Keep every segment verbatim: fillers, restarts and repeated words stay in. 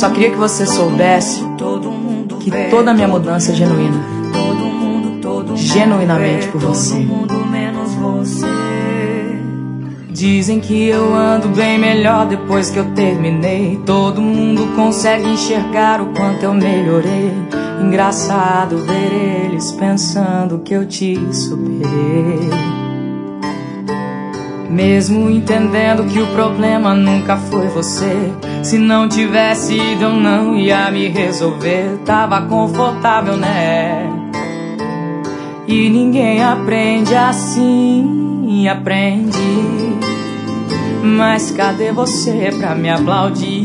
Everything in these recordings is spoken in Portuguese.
só queria que você soubesse que toda a minha mudança é genuína, genuinamente por você. Dizem que eu ando bem melhor depois que eu terminei. Todo mundo consegue enxergar o quanto eu melhorei. Engraçado ver eles pensando que eu te superei. Mesmo entendendo que o problema nunca foi você. Se não tivesse ido eu não ia me resolver. Tava confortável, né? E ninguém aprende assim, aprende. Mas cadê você pra me aplaudir?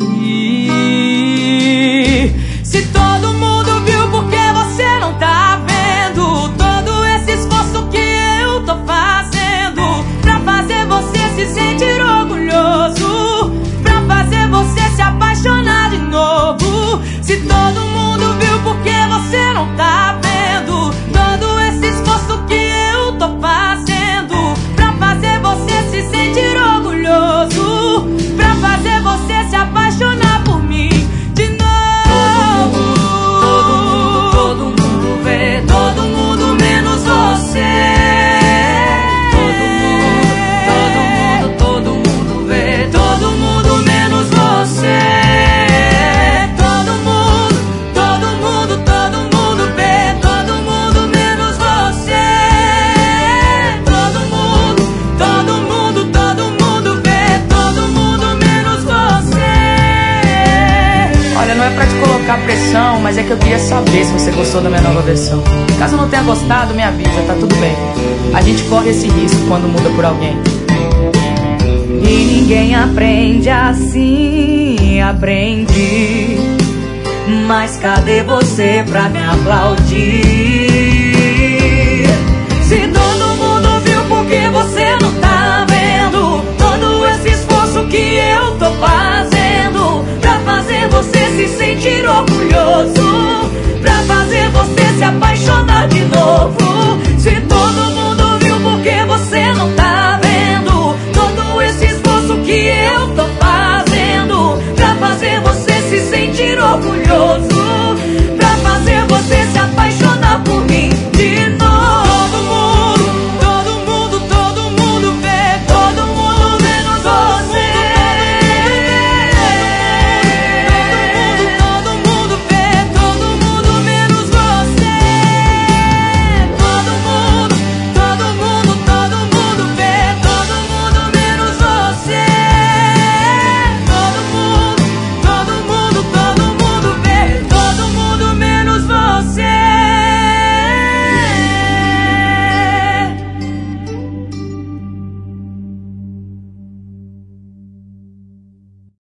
Se todo mundo viu, por que você não tá vendo? Todo esse esforço que eu tô fazendo pra fazer você se sentir orgulhoso, pra fazer você se apaixonar de novo. Se todo mundo viu, por que você não tá vendo? Todo esse esforço que eu tô fazendo pra fazer você se sentir orgulhoso, pra fazer você se apaixonar por mim de novo. Todo mundo, todo mundo, todo mundo vê, todo mundo menos você. Todo mundo, todo mundo, todo mundo vê, todo mundo menos você. Todo mundo, todo mundo, todo mundo vê, todo mundo menos você. Todo mundo, todo mundo, todo mundo vê, todo mundo menos você. Olha, não é pra te colocar pressão, mas é que eu queria saber se você gostou da minha nova versão. Caso não tenha gostado, me avisa, tá tudo bem. A gente corre esse risco quando muda por alguém. E ninguém aprende assim, aprende. Mas cadê você pra me aplaudir?